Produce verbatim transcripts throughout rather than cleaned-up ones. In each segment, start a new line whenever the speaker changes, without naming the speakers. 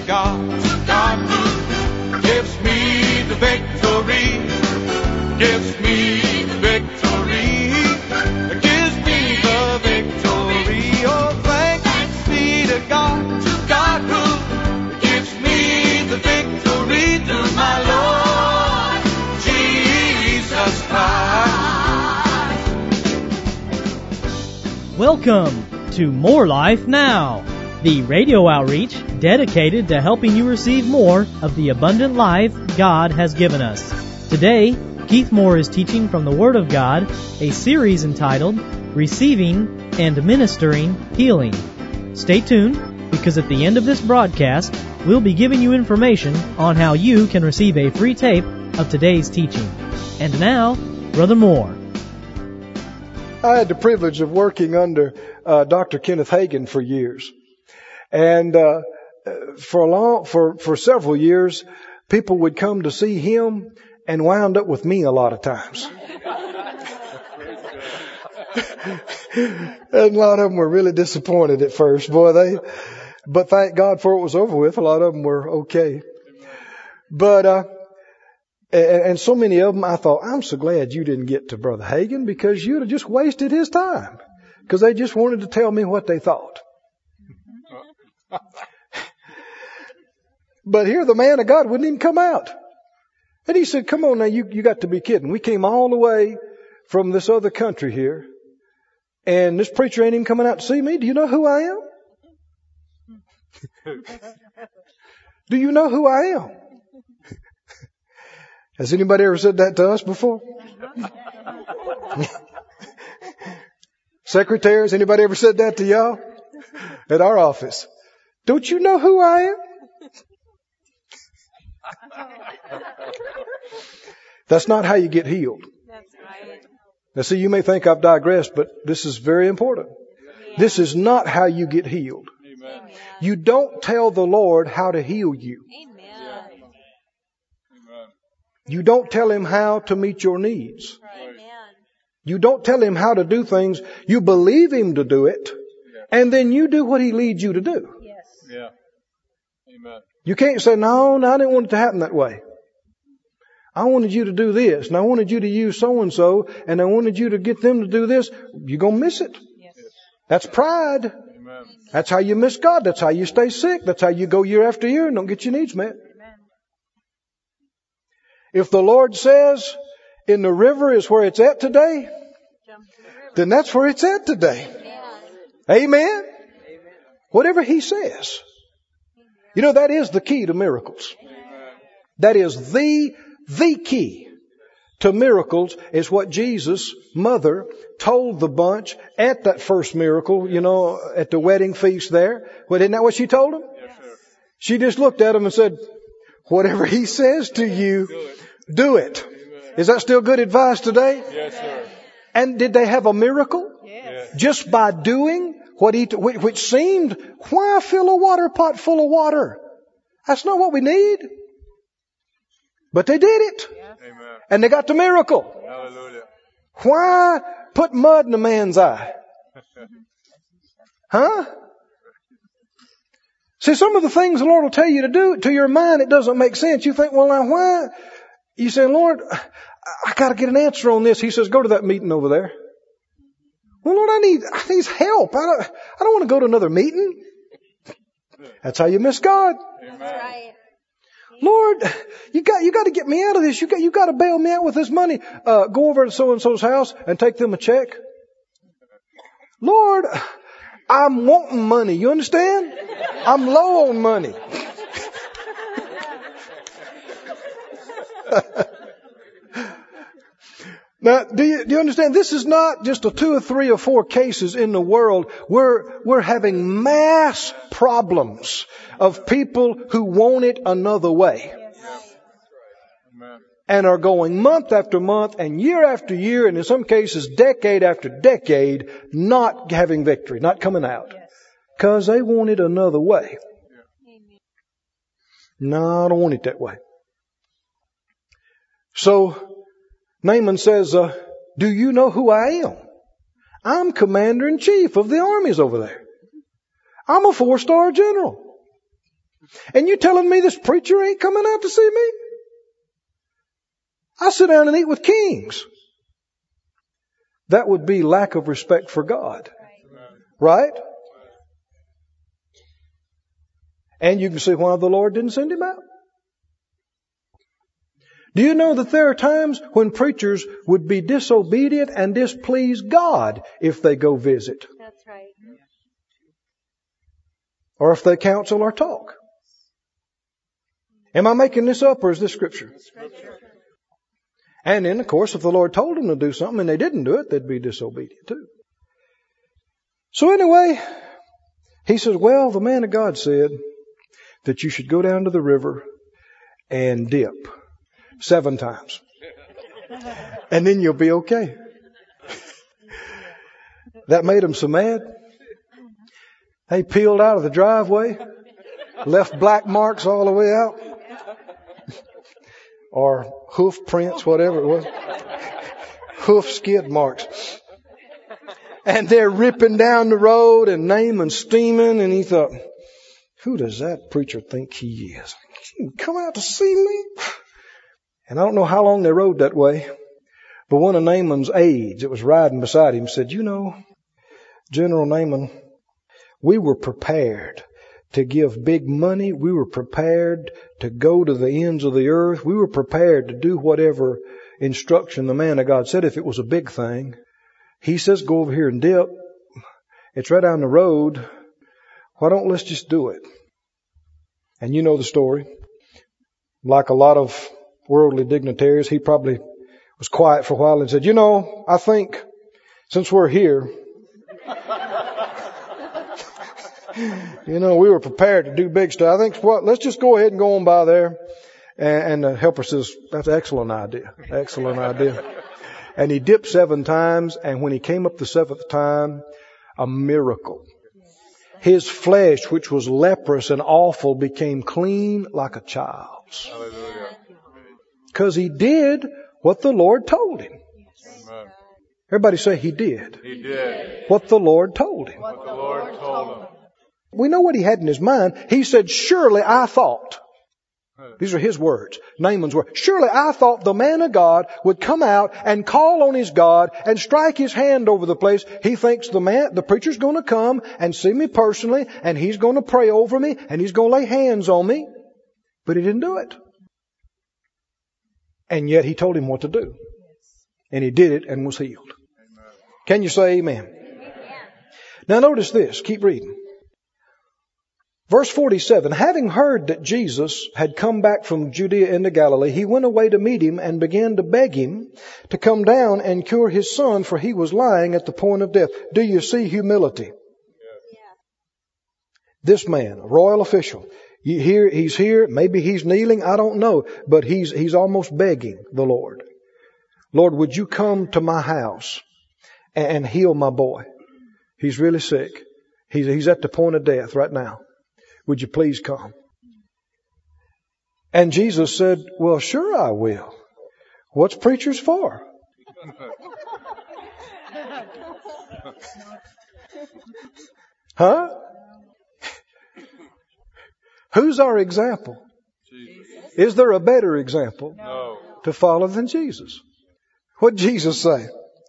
God, to God who gives me the victory, gives me the victory, gives me the victory. Oh, thanks be to God, to God who gives me the victory through my Lord Jesus Christ.
Welcome to More Life Now, the radio outreach dedicated to helping you receive more of the abundant life God has given us. Today, Keith Moore is teaching from the Word of God, a series entitled Receiving and Ministering Healing. Stay tuned, because at the end of this broadcast, we'll be giving you information on how you can receive a free tape of today's teaching. And now, Brother Moore.
I had the privilege of working under uh, Doctor Kenneth Hagin for years. And uh, for a long, for, for several years, people would come to see him and wound up with me a lot of times. And a lot of them were really disappointed at first. Boy, they, but thank God for it was over with. A lot of them were okay. But, uh, and, and so many of them, I thought, I'm so glad you didn't get to Brother Hagin, because you'd have just wasted his time. Because they just wanted to tell me what they thought. But here the man of God wouldn't even come out. And he said, come on now, you, you got to be kidding. We came all the way from this other country here, and this preacher ain't even coming out to see me. Do you know who I am? Do you know who I am? Has anybody ever said that to us before? Secretaries, anybody ever said that to y'all? At our office. Don't you know who I am? That's not how you get healed.
That's right.
Now see, you may think I've digressed, but this is very important.
Yeah.
This is not how you get healed.
Amen.
You don't tell the Lord how to heal you.
Amen.
You don't tell Him how to meet your needs.
Amen.
You don't tell Him how to do things. You believe Him to do it, and then you do what He leads you to do.
Yes.
Yeah. Amen.
You can't say, no, no, I didn't want it to happen that way. I wanted you to do this, and I wanted you to use so-and-so, and I wanted you to get them to do this. You're going to miss it.
Yes.
That's pride.
Amen.
That's how you miss God. That's how you stay sick. That's how you go year after year and don't get your needs met.
Amen.
If the Lord says in the river is where it's at today,
Jump to the river.
then that's where it's at today.
Amen.
Amen? Whatever He says. You know, that is the key to miracles. That is the, the key to miracles, is what Jesus' mother told the bunch at that first miracle, you know, at the wedding feast there. Well, isn't that what she told them?
Yes, sir.
She just looked at them and said, whatever He says to you,
Do it.
do it.
Amen.
Is that still good advice today?
Yes, sir.
And did they have a miracle?
Yes.
Just by doing what he, which seemed, why fill a water pot full of water? That's not what we need. But they did it.
Amen.
And they got the miracle.
Hallelujah.
Why put mud in a man's eye? Huh? See, some of the things the Lord will tell you to do, to your mind, it doesn't make sense. You think, well, now why? You say, Lord, I got to get an answer on this. He says, go to that meeting over there. Well, Lord, I need, I need help. I don't, I don't want to go to another meeting. That's how you miss God.
Amen.
Right.
Lord, you got, you got to get me out of this. You got, you got to bail me out with this money. Uh, go over to so-and-so's house and take them a check. Lord, I'm wanting money. You understand? I'm low on money. Now, do you, do you understand? This is not just a two or three or four cases in the world. We're, we're having mass problems of people who want it another way.
Amen.
And are going month after month and year after year, and in some cases decade after decade, not having victory, not coming out. Because they want it another way. No, I don't want it that way. So, Naaman says, uh, do you know who I am? I'm commander in chief of the armies over there. I'm a four-star general. And you telling me this preacher ain't coming out to see me? I sit down and eat with kings. That would be lack of respect for God. Right? And you can see why the Lord didn't send him out. Do you know that there are times when preachers would be disobedient and displease God if they go visit?
That's right.
Or if they counsel or talk. Am I making this up or is this Scripture?
Scripture.
And then, of course, if the Lord told them to do something and they didn't do it, they'd be disobedient too. So anyway, he says, well, the man of God said that you should go down to the river and dip seven times. And then you'll be okay. That made him so mad. They peeled out of the driveway, left black marks all the way out. Or hoof prints, whatever it was. Hoof skid marks. And they're ripping down the road and Naaman's steaming. And he thought, who does that preacher think he is? He can come out to see me? And I don't know how long they rode that way. But one of Naaman's aides that was riding beside him said, you know, General Naaman, we were prepared to give big money. We were prepared to go to the ends of the earth. We were prepared to do whatever instruction the man of God said if it was a big thing. He says, go over here and dip. It's right down the road. Why don't let's just do it? And you know the story. Like a lot of worldly dignitaries, he probably was quiet for a while and said, you know, I think since we're here, you know, we were prepared to do big stuff. I think what, let's just go ahead and go on by there. And, and the helper says, that's an excellent idea. Excellent idea. And he dipped seven times. And when he came up the seventh time, a miracle. His flesh, which was leprous and awful, became clean like a child's. Because he did what the Lord told him.
Amen.
Everybody say he did.
He did
What the Lord told him.
what the Lord told him.
We know what he had in his mind. He said, surely I thought. These are his words, Naaman's words. Surely I thought the man of God would come out and call on his God and strike his hand over the place. He thinks the man, the preacher's going to come and see me personally and he's going to pray over me and he's going to lay hands on me. But he didn't do it. And yet he told him what to do. And he did it and was healed. Can you say amen? Now notice this. Keep reading. Verse forty-seven, having heard that Jesus had come back from Judea into Galilee, he went away to meet him and began to beg him to come down and cure his son, for he was lying at the point of death. Do you see humility?
Yeah.
This man, a royal official, you hear, he's here, maybe he's kneeling, I don't know, but he's, he's almost begging the Lord. Lord, would you come to my house and, and heal my boy? He's really sick. He's, he's at the point of death right now. Would you please come? And Jesus said, well, sure I will. What's preachers for? Huh? Who's our example?
Jesus.
Is there a better example
No.
to follow than Jesus? What did Jesus say?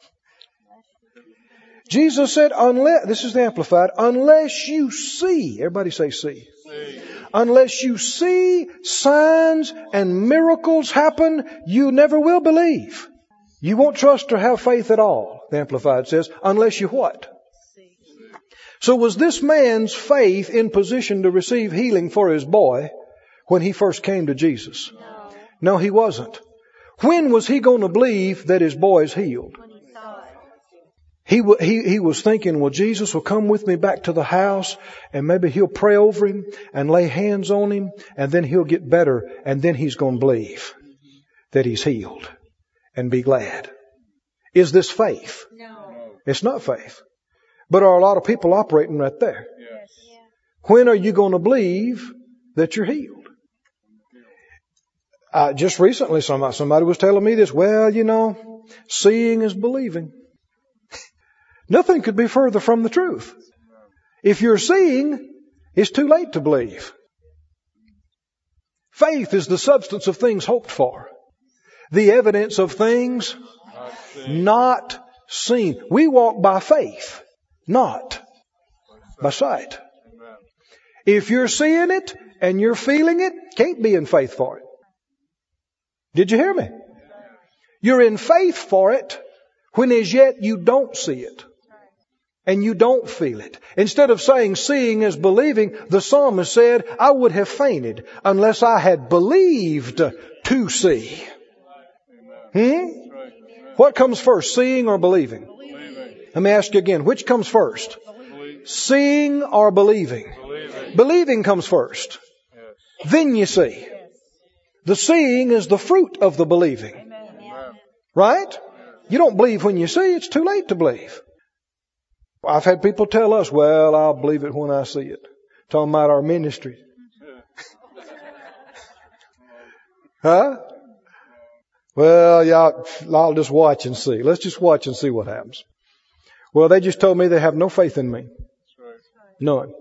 Jesus said, unless, this is the Amplified, unless you see, everybody say see.
See.
Unless you see signs and miracles happen, you never will believe. You won't trust or have faith at all, the Amplified says, unless you what? So was this man's faith in position to receive healing for his boy when he first came to Jesus?
No.
No, he wasn't. When was he going to believe that his boy is healed?
When he saw it.
He, w- he, he was thinking, well, Jesus will come with me back to the house and maybe he'll pray over him and lay hands on him and then he'll get better and then he's going to believe that he's healed and be glad. Is this faith?
No.
It's not faith. But are a lot of people operating right there?
Yes.
Yeah.
When are you going to believe that you're healed? Uh, just recently somebody, somebody was telling me this. Well, you know, seeing is believing. Nothing could be further from the truth. If you're seeing, it's too late to believe. Faith is the substance of things hoped for, the evidence of things
Not seen.
not seen. We walk by faith, not by sight.
Amen.
If you're seeing it and you're feeling it, can't be in faith for it. Did you hear me? You're in faith for it when as yet you don't see it. And you don't feel it. Instead of saying seeing is believing, the psalmist said, I would have fainted unless I had believed to see. Hmm? What comes first, seeing or believing?
Believing.
Let me ask you again, which comes first?
Believe.
Seeing or believing?
Believing.
Believing comes first.
Yes.
Then you see. The seeing is the fruit of the believing.
Amen.
Right? You don't believe when you see. It's too late to believe. I've had people tell us, well, I'll believe it when I see it. Talking about our ministry. Huh? Well, yeah, I'll just watch and see. Let's just watch and see what happens. Well, they just told me they have no faith in me.
That's right.
None.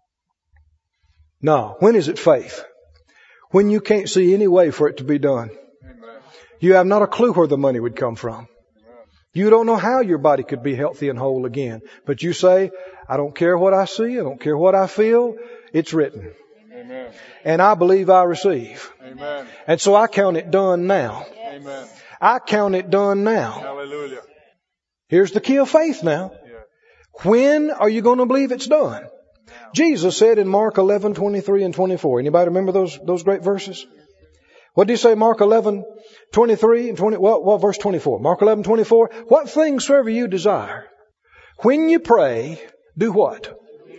No. When is it faith? When you can't see any way for it to be done.
Amen.
You have not a clue where the money would come from. You don't know how your body could be healthy and whole again. But you say, I don't care what I see. I don't care what I feel. It's written.
Amen.
And I believe I receive.
Amen.
And so I count it done now.
Amen.
I count it done now.
Hallelujah.
Here's the key of faith now.
Yeah.
When are you going to believe it's done? Jesus said in Mark eleven, twenty-three and twenty-four. Anybody remember those, those great verses? What did he say? Mark eleven, twenty-three and twenty, well, well, verse twenty-four. Mark eleven, twenty-four. What things soever you desire, when you pray, do what?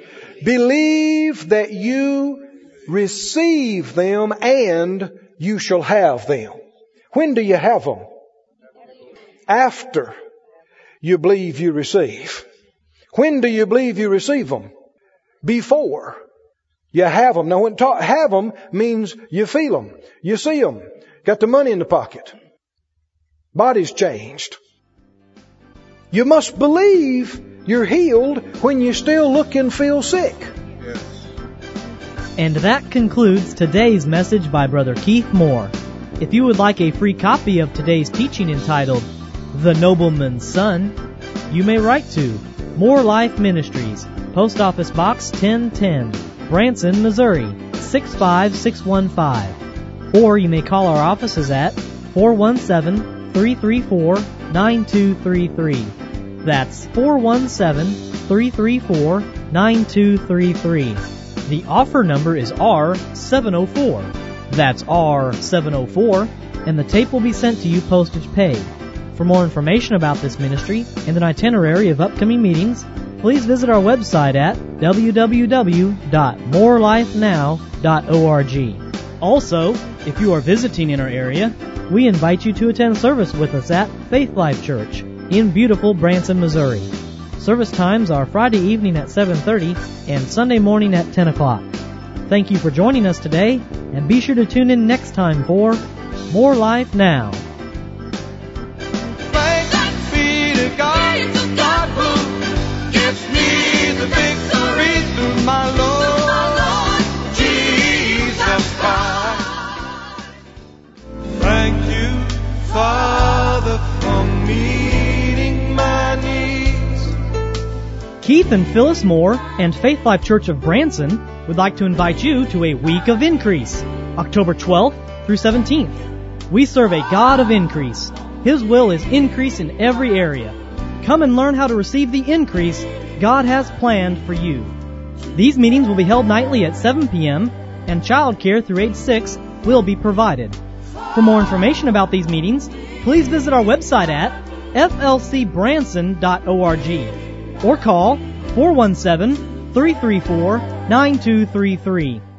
Believe that you receive them and you shall have them. When do you have them? After you believe you receive. When do you believe you receive them? Before you have them. Now, when ta- have them means you feel them, you see them, got the money in the pocket, body's changed. You must believe you're healed when you still look and feel sick.
Yes.
And that concludes today's message by Brother Keith Moore. If you would like a free copy of today's teaching entitled The Nobleman's Son, you may write to More Life Ministries, Post Office Box ten ten, Branson, Missouri, six five six one five. Or you may call our offices at four one seven, three three four, nine two three three. That's four one seven, three three four, nine two three three. The offer number is R seven oh four. That's R seven oh four, and the tape will be sent to you postage paid. For more information about this ministry and an itinerary of upcoming meetings, please visit our website at w w w dot more life now dot org. Also, if you are visiting in our area, we invite you to attend service with us at Faith Life Church in beautiful Branson, Missouri. Service times are Friday evening at seven thirty and Sunday morning at ten o'clock. Thank you for joining us today, and be sure to tune in next time for More Life Now.
Thanks be to God, God who gives me the victory through my Lord Jesus Christ. Thank you, Father, for meeting my needs.
Keith and Phyllis Moore and Faith Life Church of Branson would like to invite you to a week of increase, October twelfth through seventeenth. We serve a God of increase. His will is increase in every area. Come and learn how to receive the increase God has planned for you. These meetings will be held nightly at seven p.m. and child care through age six will be provided. For more information about these meetings, please visit our website at f l c branson dot org or call four one seven, three three four, nine two three three.